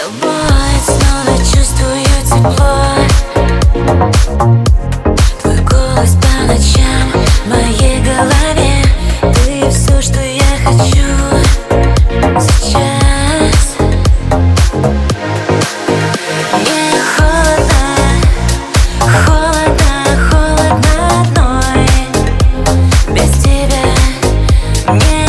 тобой снова чувствую тепло. Твой голос по ночам в моей голове. Ты все, что я хочу сейчас. Мне холодно, холодно, холодно одной. Без тебя мне